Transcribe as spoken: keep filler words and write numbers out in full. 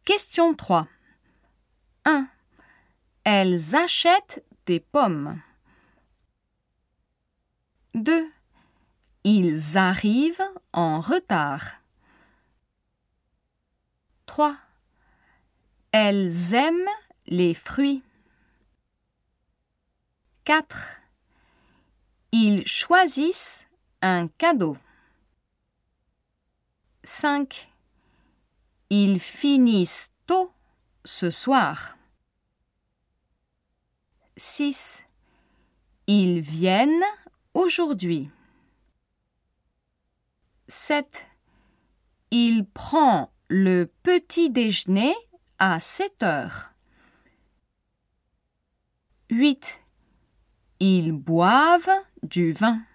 Question trois. un. Elles achètent des pommes. deux. Ils arrivent en retard. trois. Elles aiment les fruits. quatre. Ils choisissent un cadeau. cinq. Ils finissent tôt ce soir. six. Ils viennent aujourd'hui. sept. Il prend le petit déjeuner à sept heures. huit. Ils boivent du vin.